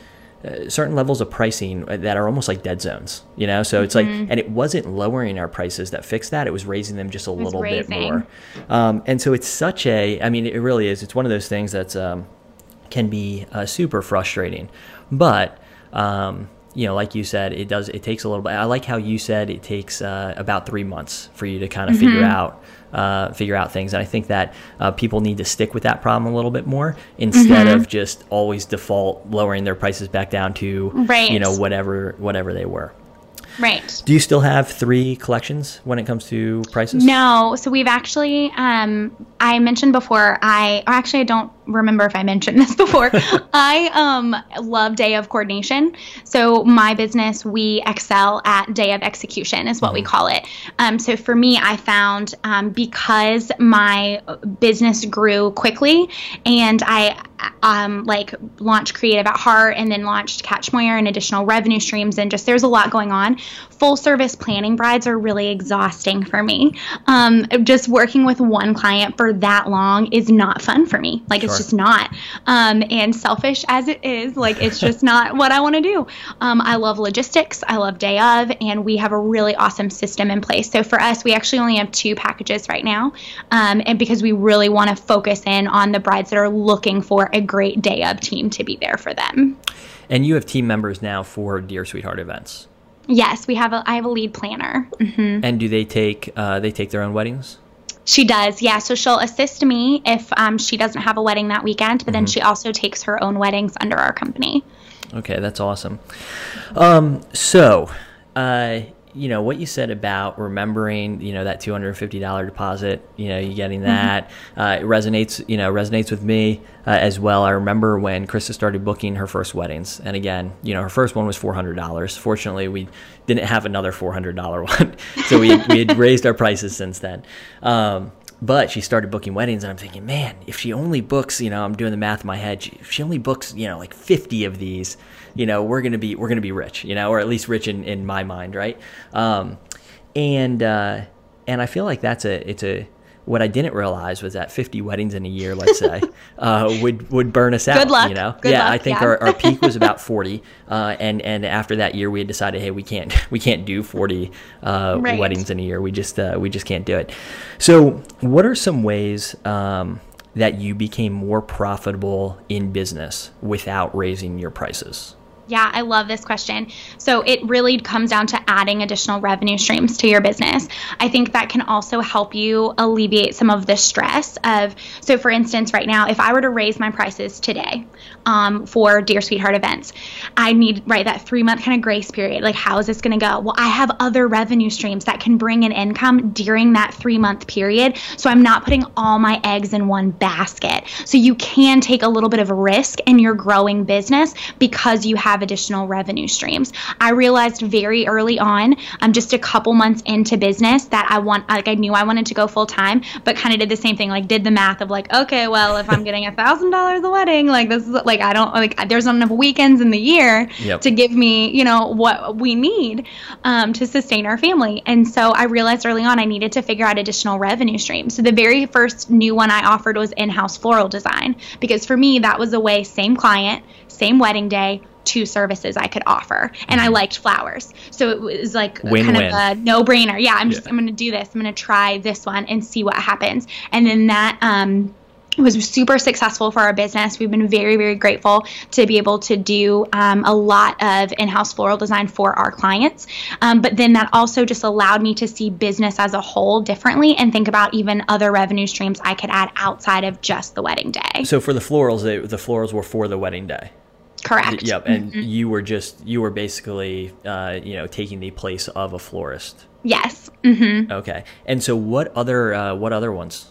Uh, certain levels of pricing that are almost like dead zones, you know? So it's mm-hmm. like, and it wasn't lowering our prices that fixed that. It was raising them just a little raising. bit more. Um, and so it's such a, I mean, it really is. It's one of those things that's, um, can be uh, super frustrating, but, um, you know, like you said, it does, it takes a little bit. I like how you said it takes uh, about three months for you to kind of mm-hmm. figure out, uh, figure out things. And I think that uh, people need to stick with that problem a little bit more instead mm-hmm. of just always default lowering their prices back down to, right. you know, whatever, whatever they were. Right. Do you still have three collections when it comes to prices? No. So we've actually, um, I mentioned before, I, or actually I don't remember if I mentioned this before. I um, love day of coordination. So my business, we excel at day of execution is what mm-hmm. we call it. Um, so for me, I found um, because my business grew quickly and I um, like launched Creative at Heart and then launched Catch Moyer and additional revenue streams, and just there's a lot going on. Full service planning brides are really exhausting for me. Um, just working with one client for that long is not fun for me. Like sure. It's just not. Um, and selfish as it is, like it's just not what I want to do. Um, I love logistics. I love day of, and we have a really awesome system in place. So for us, we actually only have two packages right now, um, and because we really want to focus in on the brides that are looking for a great day of team to be there for them. And you have team members now for Dear Sweetheart events. Yes, we have a. I have a lead planner. Mm-hmm. And do they take uh, they take their own weddings? She does, yeah. So she'll assist me if um, she doesn't have a wedding that weekend, but mm-hmm. then she also takes her own weddings under our company. Okay, that's awesome. Um, so, uh, you know, what you said about remembering, you know, that two hundred fifty dollars deposit, you know, you getting that, mm-hmm. uh, it resonates, you know, resonates with me uh, as well. I remember when Krista started booking her first weddings. And again, you know, her first one was four hundred dollars. Fortunately, we didn't have another four hundred dollars one. So we had, we had raised our prices since then. Um, But she started booking weddings, and I'm thinking, man, if she only books, you know, I'm doing the math in my head. She, if she only books, you know, like fifty of these, you know, we're gonna be we're gonna be rich, you know, or at least rich in, in my mind, right? Um, and uh, and I feel like that's a it's a what I didn't realize was that fifty weddings in a year, let's say, uh, would would burn us out. Good luck. You know, Good yeah, luck, I think yeah. our, our peak was about forty, uh, and and after that year, we had decided, hey, we can't we can't do forty uh, right. weddings in a year. We just uh, we just can't do it. So, what are some ways um, that you became more profitable in business without raising your prices? Yeah, I love this question. So it really comes down to adding additional revenue streams to your business. I think that can also help you alleviate some of the stress of, so for instance, right now, if I were to raise my prices today um, for Dear Sweetheart events, I need, right, that three month kind of grace period. Like, how is this going to go? Well, I have other revenue streams that can bring in income during that three month period. So I'm not putting all my eggs in one basket. So you can take a little bit of a risk in your growing business because you have additional revenue streams. I realized very early on, um, just a couple months into business, that I want, like, I knew I wanted to go full time, but kind of did the same thing, like did the math of like, okay, well, if I'm getting a thousand dollars a wedding, like this is like, I don't like, there's not enough weekends in the year yep. to give me, you know, what we need um, to sustain our family. And so I realized early on I needed to figure out additional revenue streams. So the very first new one I offered was in-house floral design, because for me, that was a way, same client, same wedding day, two services I could offer. And I liked flowers. So it was like win, kind win. of a no brainer. Yeah, I'm just, yeah. I'm going to do this. I'm going to try this one and see what happens. And then that, um, was super successful for our business. We've been very, very grateful to be able to do um, a lot of in-house floral design for our clients. Um, but then that also just allowed me to see business as a whole differently and think about even other revenue streams I could add outside of just the wedding day. So for the florals, they, the florals were for the wedding day. Correct. Yep. And mm-hmm. you were just, you were basically, uh, you know, taking the place of a florist. Yes. Mm-hmm. Okay. And so what other, uh, what other ones?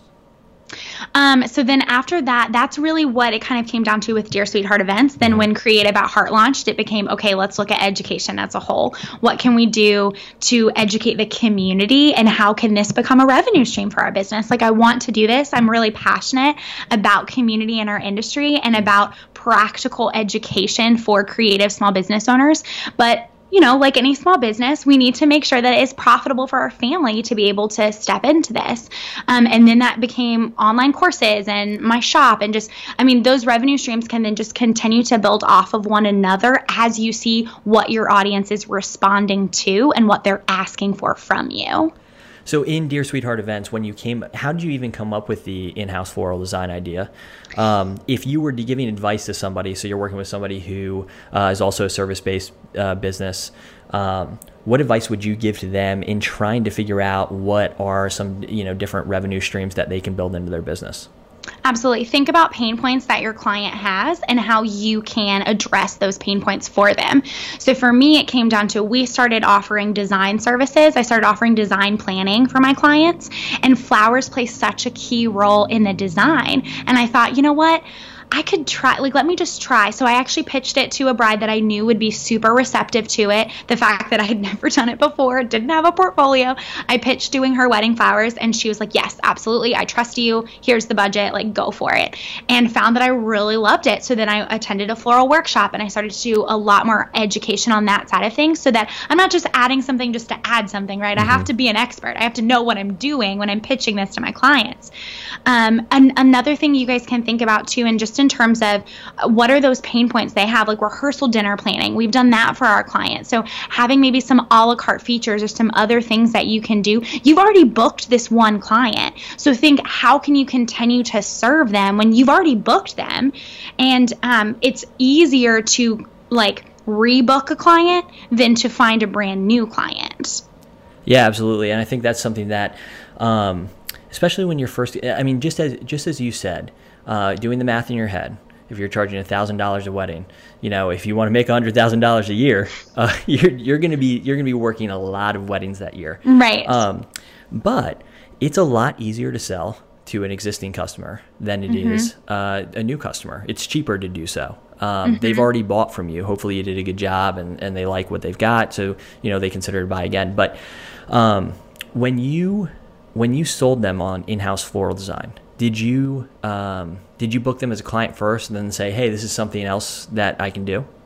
Um, so then after that, that's really what it kind of came down to with Dear Sweetheart events. Then mm-hmm. when Create About Heart launched, it became, okay, let's look at education as a whole. What can we do to educate the community, and how can this become a revenue stream for our business? Like, I want to do this. I'm really passionate about community in our industry and about practical education for creative small business owners. But you know, like any small business, we need to make sure that it is profitable for our family to be able to step into this. Um, and then that became online courses and my shop, and just, I mean, those revenue streams can then just continue to build off of one another as you see what your audience is responding to and what they're asking for from you. So in Dear Sweetheart events, when you came, how did you even come up with the in-house floral design idea? Um, if you were giving advice to somebody, so you're working with somebody who uh, is also a service-based uh, business, um, what advice would you give to them in trying to figure out what are some, you know, different revenue streams that they can build into their business? Absolutely. Think about pain points that your client has and how you can address those pain points for them. So for me, it came down to, we started offering design services. I started offering design planning for my clients, and flowers play such a key role in the design. And I thought, you know what? I could try, like, let me just try. So I actually pitched it to a bride that I knew would be super receptive to it. The fact that I had never done it before, didn't have a portfolio. I pitched doing her wedding flowers, and she was like, yes, absolutely. I trust you. Here's the budget. Like, go for it. And found that I really loved it. So then I attended a floral workshop, and I started to do a lot more education on that side of things, so that I'm not just adding something just to add something, right? Mm-hmm. I have to be an expert. I have to know what I'm doing when I'm pitching this to my clients. Um, and another thing you guys can think about too, and just in terms of what are those pain points they have, like rehearsal dinner planning. We've done that for our clients. So having maybe some a la carte features or some other things that you can do. You've already booked this one client. So think, how can you continue to serve them when you've already booked them? And um, it's easier to like rebook a client than to find a brand new client. Yeah, absolutely. And I think that's something that, um, especially when you're first, I mean, just as, just as you said, Uh, doing the math in your head, if you're charging a thousand dollars a wedding, you know, if you want to make a hundred thousand dollars a year, uh, you're you're gonna be you're gonna be working a lot of weddings that year, right? Um, but it's a lot easier to sell to an existing customer than it mm-hmm. is uh, a new customer. It's cheaper to do so. Um, mm-hmm. They've already bought from you. Hopefully, you did a good job, and and they like what they've got, so you know they consider to buy again. But um, when you when you sold them on in-house floral design, Did you um, did you book them as a client first and then say, hey, this is something else that I can do?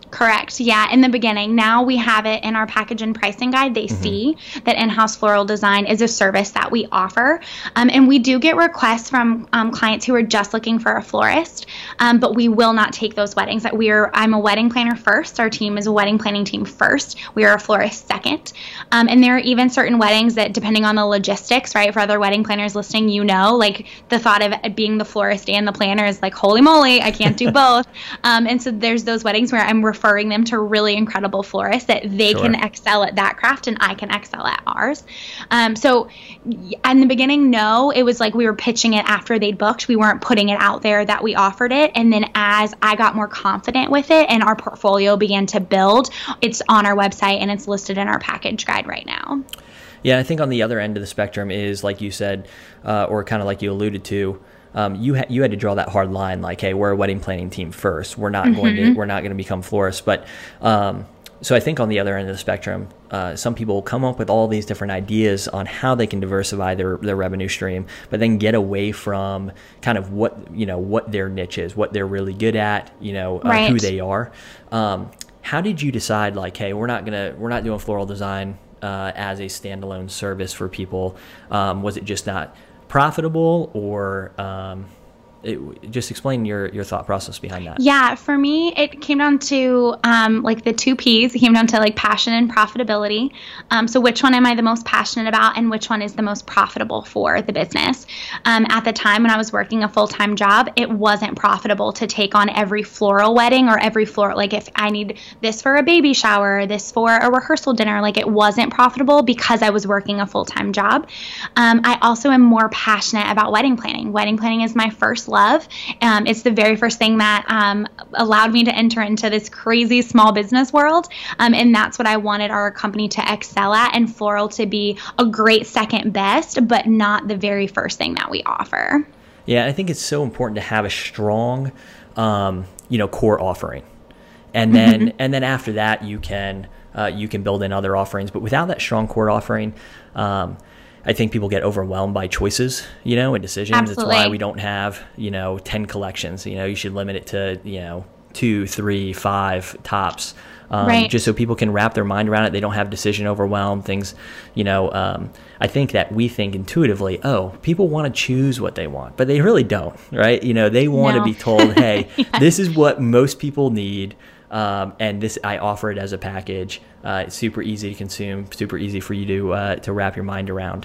Correct. Yeah. In the beginning, now we have it in our package and pricing guide. They mm-hmm. see that in-house floral design is a service that we offer. Um, and we do get requests from um, clients who are just looking for a florist, um, but we will not take those weddings. That we are, I'm a wedding planner first. Our team is a wedding planning team first. We are a florist second. Um, and there are even certain weddings that, depending on the logistics, right, for other wedding planners listening, you know, like the thought of being the florist and the planner is like, holy moly, I can't do both. Um, and so there's those weddings where I'm referring them to really incredible florists that they sure. can excel at that craft and I can excel at ours. Um, so in the beginning, no, it was like we were pitching it after they'd booked. We weren't putting it out there that we offered it. And then as I got more confident with it and our portfolio began to build, it's on our website and it's listed in our package guide right now. Yeah, I think on the other end of the spectrum is, like you said, uh, or kind of like you alluded to, Um, you had you had to draw that hard line, like, hey, we're a wedding planning team first. We're not mm-hmm. going to we're not going to become florists. But um, so I think on the other end of the spectrum, uh, some people come up with all these different ideas on how they can diversify their their revenue stream, but then get away from kind of what you know what their niche is, what they're really good at, you know, uh, right. who they are. Um, how did you decide, like, hey, we're not gonna we're not doing floral design uh, as a standalone service for people? Um, was it just not profitable, or um, it, just explain your, your thought process behind that? Yeah, for me, it came down to um, like the two P's. It came down to like passion and profitability. Um, so which one am I the most passionate about and which one is the most profitable for the business? Um, at the time when I was working a full-time job, it wasn't profitable to take on every floral wedding or every floral, like if I need this for a baby shower, this for a rehearsal dinner, like it wasn't profitable because I was working a full-time job. Um, I also am more passionate about wedding planning. Wedding planning is my first love. Um, it's the very first thing that um, allowed me to enter into this crazy small business world. Um, and that's what I wanted our company to excel at, and floral to be a great second best, but not the very first thing that we offer. Yeah, I think it's so important to have a strong, um, you know, core offering. And then, mm-hmm. and then after that, you can, uh, you can build in other offerings. But without that strong core offering, um, I think people get overwhelmed by choices, you know, and decisions. Absolutely. It's why we don't have, you know, ten collections. You know, you should limit it to, you know, two, three, five tops, um, right. just so people can wrap their mind around it. They don't have decision overwhelm things. You know, um, I think that we think intuitively, oh, people want to choose what they want, but they really don't, right? You know, they want no. to be told, hey, yes. this is what most people need. Um, and this, I offer it as a package. Uh, it's super easy to consume, super easy for you to uh, to wrap your mind around.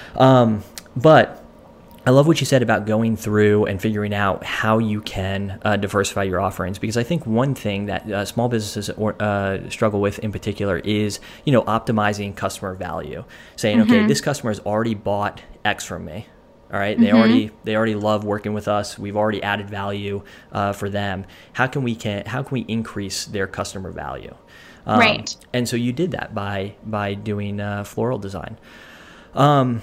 Um, but I love what you said about going through and figuring out how you can uh, diversify your offerings, because I think one thing that uh, small businesses or, uh, struggle with in particular is, you know, optimizing customer value. Saying, mm-hmm. okay, this customer has already bought X from me. All right, they mm-hmm. already they already love working with us. We've already added value uh, for them. How can we can how can we increase their customer value? Um, right. And so you did that by by doing uh, floral design. Um,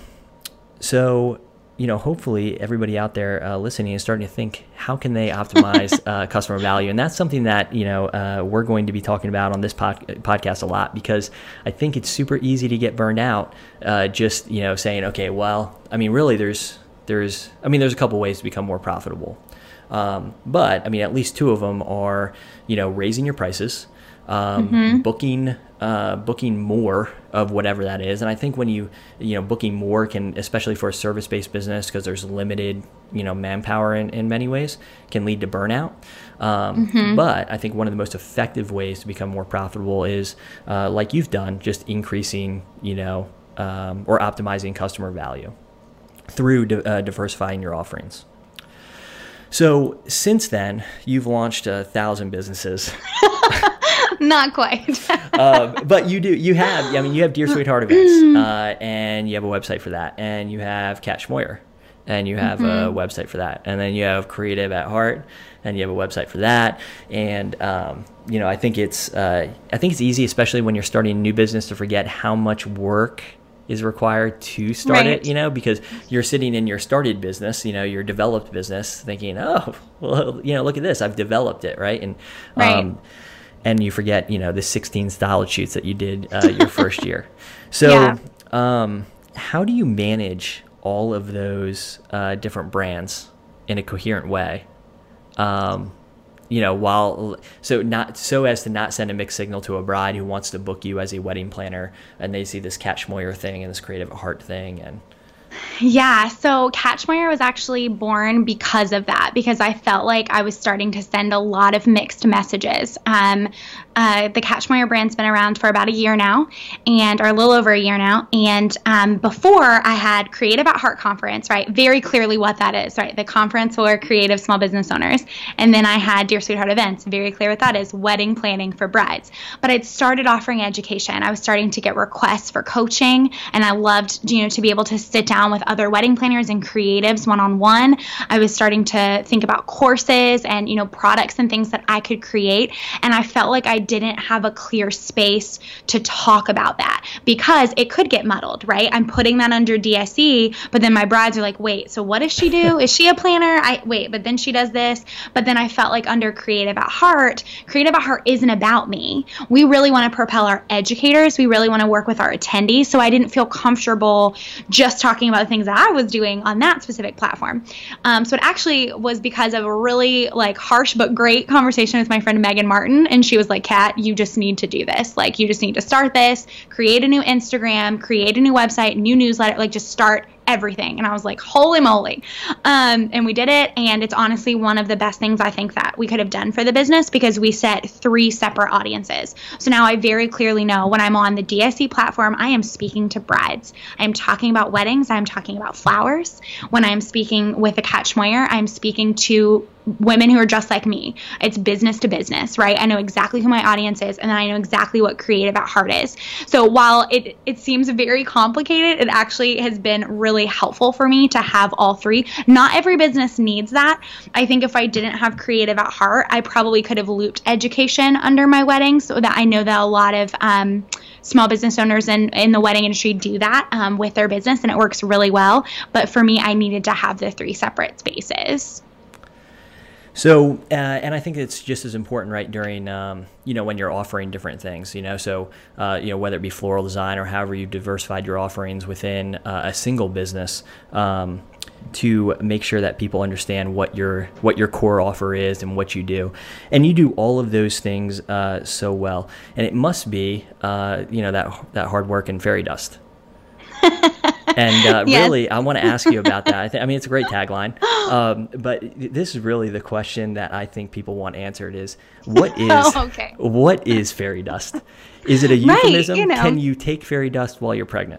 so you know, hopefully everybody out there uh, listening is starting to think, how can they optimize uh, customer value? And that's something that, you know, uh, we're going to be talking about on this pod- podcast a lot, because I think it's super easy to get burned out uh, just, you know, saying, okay, well, I mean, really there's, there's, I mean, there's a couple ways to become more profitable. Um, but I mean, at least two of them are, you know, raising your prices, um, mm-hmm. booking, uh, booking more of whatever that is. And I think when you, you know, booking more can, especially for a service-based business, because there's limited, you know, manpower in, in many ways, can lead to burnout. Um, mm-hmm. But I think one of the most effective ways to become more profitable is, uh, like you've done, just increasing, you know, um, or optimizing customer value through di- uh, diversifying your offerings. So since then, you've launched a thousand businesses. Not quite. uh, but you do, you have, I mean, you have Dear Sweetheart events, uh, and you have a website for that, and you have Kat Schmoyer, and you have mm-hmm. a website for that, and then you have Creative at Heart, and you have a website for that. And um, you know, I think it's, uh, I think it's easy, especially when you're starting a new business, to forget how much work is required to start right. it, you know, because you're sitting in your started business, you know, your developed business, thinking, oh, well, you know, look at this, I've developed it, right? And right. um, and you forget, you know, the sixteen style shoots that you did uh, your first year. So yeah. um, how do you manage all of those uh, different brands in a coherent way? Um, you know, while so not so as to not send a mixed signal to a bride who wants to book you as a wedding planner, and they see this Kat Schmoyer thing and this Creative at Heart thing, and Yeah, so Kat Schmoyer was actually born because of that, because I felt like I was starting to send a lot of mixed messages. Um, uh, the Kat Schmoyer brand's been around for about a year now, and or a little over a year now. And um, before I had Creative at Heart Conference, right? Very clearly what that is, right? The conference for creative small business owners. And then I had Dear Sweetheart Events, very clear what that is, wedding planning for brides. But I'd started offering education. I was starting to get requests for coaching, and I loved, you know, to be able to sit down with other wedding planners and creatives one-on-one. I was starting to think about courses and, you know, products and things that I could create. And I felt like I didn't have a clear space to talk about that, because it could get muddled, right? I'm putting that under D S E, but then my brides are like, wait, so what does she do? Is she a planner? I wait, but then she does this. But then I felt like under Creative at Heart, Creative at Heart isn't about me. We really want to propel our educators. We really want to work with our attendees. So I didn't feel comfortable just talking about the things that I was doing on that specific platform. Um, so it actually was because of a really like harsh but great conversation with my friend Megan Martin. And she was like, Kat, you just need to do this. Like, you just need to start this, create a new Instagram, create a new website, new newsletter, like just start everything. And I was like, holy moly. Um, and we did it. And it's honestly one of the best things I think that we could have done for the business, because we set three separate audiences. So now I very clearly know when I'm on the D S E platform, I am speaking to brides. I'm talking about weddings. I'm talking about flowers. When I'm speaking with a Kat Schmoyer, I'm speaking to women who are just like me. It's business to business, right? I know exactly who my audience is, and then I know exactly what Creative at Heart is. So while it, it seems very complicated, it actually has been really helpful for me to have all three. Not every business needs that. I think if I didn't have Creative at Heart, I probably could have looped education under my wedding, so that I know that a lot of um, small business owners in, in the wedding industry do that um, with their business, and it works really well. But for me, I needed to have the three separate spaces. So, uh, and I think it's just as important, right, during, um, you know, when you're offering different things, you know, so, uh, you know, whether it be floral design or however you diversified your offerings within uh, a single business, um, to make sure that people understand what your what your core offer is and what you do. And you do all of those things uh, so well. And it must be, uh, you know, that that hard work and fairy dust. And uh, yes. really, I want to ask you about that. I, th- I mean, it's a great tagline, um, but this is really the question that I think people want answered: is what is oh, okay. what is fairy dust? Is it a euphemism? Right, you know. Can you take fairy dust while you're pregnant?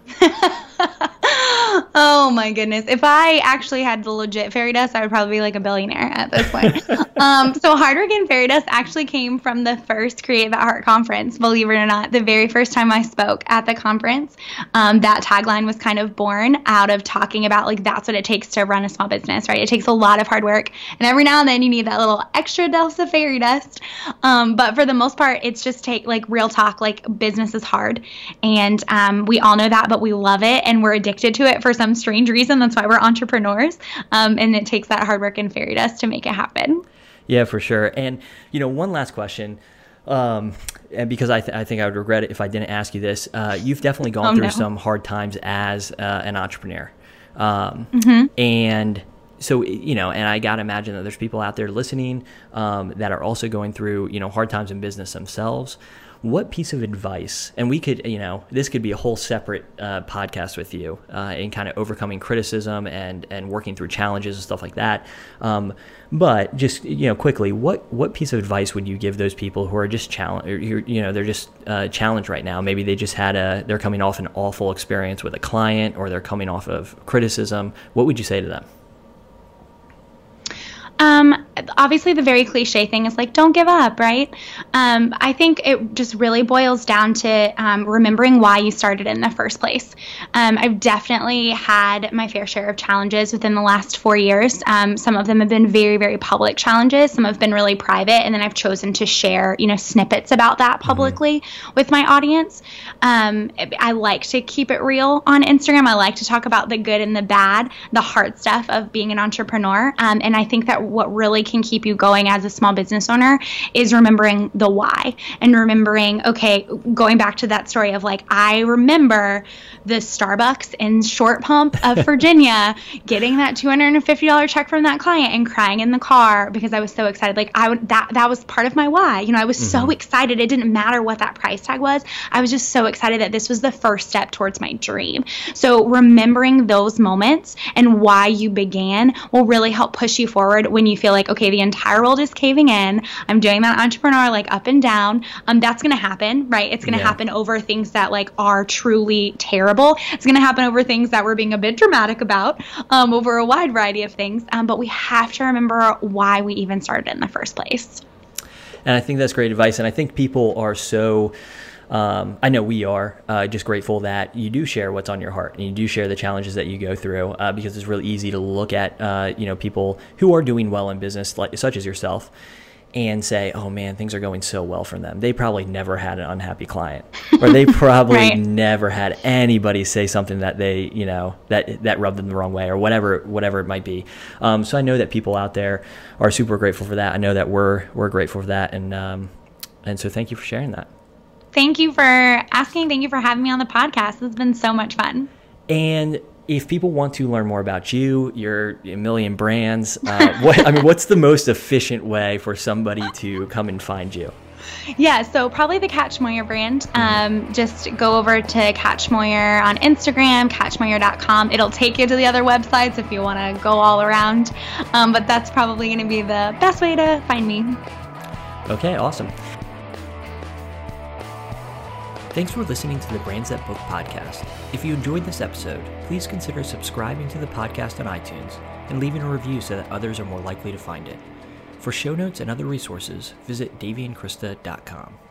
Oh my goodness. If I actually had the legit fairy dust, I would probably be like a billionaire at this point. um, so Hard Work and Fairy Dust actually came from the first Creative at Heart conference, believe it or not. The very first time I spoke at the conference, um, that tagline was kind of born out of talking about, like, that's what it takes to run a small business, right? It takes a lot of hard work, and every now and then you need that little extra dose of fairy dust. Um, but for the most part, it's just take like real talk, like business is hard, and um, we all know that, but we love it and we're addicted to it for some strange reason. That's why we're entrepreneurs. Um, and it takes that hard work and fairy dust to make it happen. Yeah, for sure. And, you know, one last question, um, and because I, th- I think I would regret it if I didn't ask you this. Uh, you've definitely gone oh, through no. some hard times as uh, an entrepreneur. Um, mm-hmm. And so, you know, and I got to imagine that there's people out there listening um, that are also going through, you know, hard times in business themselves. What piece of advice, and we could, you know, this could be a whole separate uh, podcast with you uh, in kind of overcoming criticism and, and working through challenges and stuff like that. Um, but just, you know, quickly, what, what piece of advice would you give those people who are just challenged, you know, they're just uh, challenged right now? Maybe they just had a, they're coming off an awful experience with a client, or they're coming off of criticism. What would you say to them? Um, obviously the very cliche thing is like, don't give up, right? Um, I think it just really boils down to um, remembering why you started in the first place. Um, I've definitely had my fair share of challenges within the last four years. Um, some of them have been very, very public challenges. Some have been really private. And then I've chosen to share, you know, snippets about that publicly mm-hmm. with my audience. Um, I like to keep it real on Instagram. I like to talk about the good and the bad, the hard stuff of being an entrepreneur. Um, and I think that what really came can keep you going as a small business owner is remembering the why and remembering, okay, going back to that story of like, I remember the Starbucks in Short Pump of Virginia, getting that two hundred fifty dollars check from that client and crying in the car because I was so excited. Like I would, that, that was part of my why. You know, I was mm-hmm. so excited. It didn't matter what that price tag was. I was just so excited that this was the first step towards my dream. So remembering those moments and why you began will really help push you forward when you feel like, okay, the entire world is caving in. I'm doing that entrepreneur, like up and down. Um, that's going to happen, right? It's going to yeah. happen over things that like are truly terrible. It's going to happen over things that we're being a bit dramatic about, um, over a wide variety of things. Um, but we have to remember why we even started in the first place. And I think that's great advice. And I think people are so, um, I know we are uh, just grateful that you do share what's on your heart and you do share the challenges that you go through, uh, because it's really easy to look at, uh, you know, people who are doing well in business, like such as yourself, and say, oh man, things are going so well for them. They probably never had an unhappy client, or they probably right. never had anybody say something that they, you know, that that rubbed them the wrong way, or whatever, whatever it might be. Um, so I know that people out there are super grateful for that. I know that we're we're grateful for that, and um, and so thank you for sharing that. Thank you for asking. Thank you for having me on the podcast. It's been so much fun. And if people want to learn more about you, your a million brands, uh, what I mean, what's the most efficient way for somebody to come and find you? Yeah, so probably the Catch Moyer brand. Um, just go over to Catch Moyer on Instagram, catch moyer dot com. It'll take you to the other websites if you want to go all around. Um, but that's probably going to be the best way to find me. Okay, awesome. Thanks for listening to the Brands That Book podcast. If you enjoyed this episode, please consider subscribing to the podcast on iTunes and leaving a review so that others are more likely to find it. For show notes and other resources, visit davey and krista dot com.